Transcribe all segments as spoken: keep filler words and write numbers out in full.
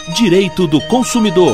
Direito do Consumidor.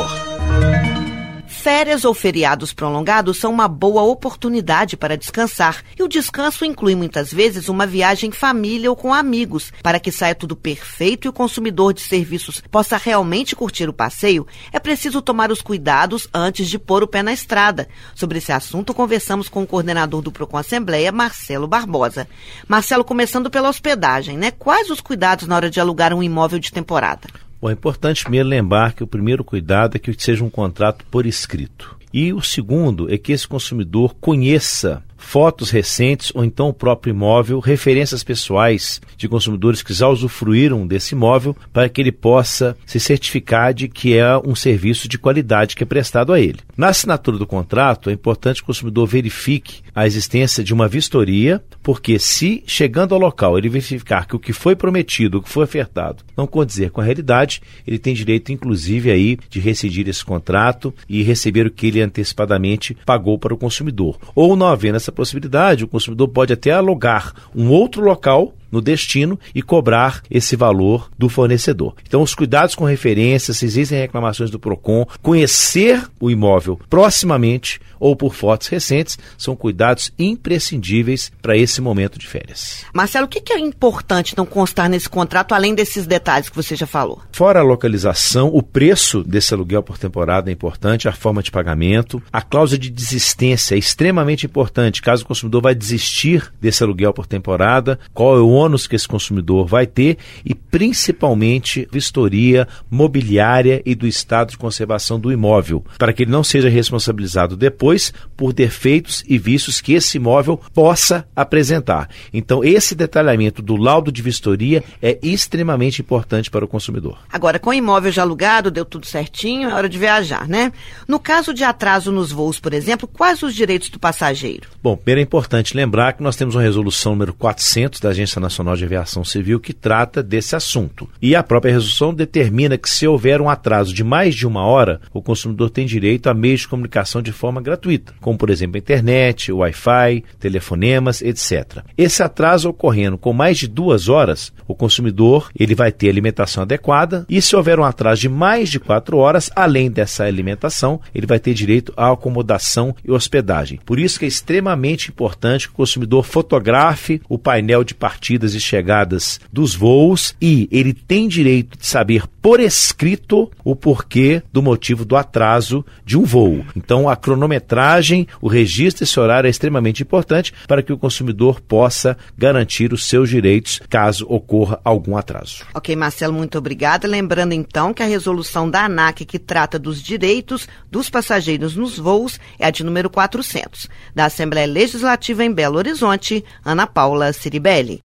Férias ou feriados prolongados são uma boa oportunidade para descansar. E o descanso inclui muitas vezes uma viagem em família ou com amigos. Para que saia tudo perfeito e o consumidor de serviços possa realmente curtir o passeio, é preciso tomar os cuidados antes de pôr o pé na estrada. Sobre esse assunto, conversamos com o coordenador do Procon Assembleia, Marcelo Barbosa. Marcelo, começando pela hospedagem, né? Quais os cuidados na hora de alugar um imóvel de temporada? Bom, é importante primeiro lembrar que o primeiro cuidado é que seja um contrato por escrito. E o segundo é que esse consumidor conheça fotos recentes ou então o próprio imóvel, referências pessoais de consumidores que já usufruíram desse imóvel, para que ele possa se certificar de que é um serviço de qualidade que é prestado a ele. Na assinatura do contrato, é importante que o consumidor verifique a existência de uma vistoria, porque se, chegando ao local, ele verificar que o que foi prometido, o que foi ofertado, não condizer com a realidade, ele tem direito, inclusive, aí, de rescindir esse contrato e receber o que ele antecipadamente pagou para o consumidor. Ou, não havendo essa possibilidade, o consumidor pode até alugar um outro local no destino e cobrar esse valor do fornecedor. Então, os cuidados com referências, se existem reclamações do Procon, conhecer o imóvel proximamente ou por fotos recentes, são cuidados imprescindíveis para esse momento de férias. Marcelo, o que é importante não constar nesse contrato, além desses detalhes que você já falou? Fora a localização, o preço desse aluguel por temporada é importante, a forma de pagamento, a cláusula de desistência é extremamente importante, caso o consumidor vai desistir desse aluguel por temporada, qual é o ônus que esse consumidor vai ter e, principalmente, vistoria mobiliária e do estado de conservação do imóvel, para que ele não seja responsabilizado depois por defeitos e vícios que esse imóvel possa apresentar. Então, esse detalhamento do laudo de vistoria é extremamente importante para o consumidor. Agora, com o imóvel já alugado, deu tudo certinho, é hora de viajar, né? No caso de atraso nos voos, por exemplo, quais os direitos do passageiro? Bom, primeiro é importante lembrar que nós temos uma resolução número quatrocentos da Agência Nacional de Aviação Civil que trata desse assunto. E a própria resolução determina que, se houver um atraso de mais de uma hora, o consumidor tem direito a meios de comunicação de forma gratuita, como, por exemplo, a internet, o Wi-Fi, telefonemas, etcétera. Esse atraso ocorrendo com mais de duas horas, o consumidor ele vai ter alimentação adequada e, se houver um atraso de mais de quatro horas, além dessa alimentação, ele vai ter direito à acomodação e hospedagem. Por isso que é extremamente importante que o consumidor fotografe o painel de partidas e chegadas dos voos e ele tem direito de saber por escrito o porquê do motivo do atraso de um voo. Então, a cronometragem, o registro desse horário é extremamente importante para que o consumidor possa garantir os seus direitos caso ocorra algum atraso. Ok, Marcelo, muito obrigada. Lembrando então que a resolução da ANAC que trata dos direitos dos passageiros nos voos é a de número quatrocentos. Da Assembleia Legislativa em Belo Horizonte, Ana Paula Ciribelli.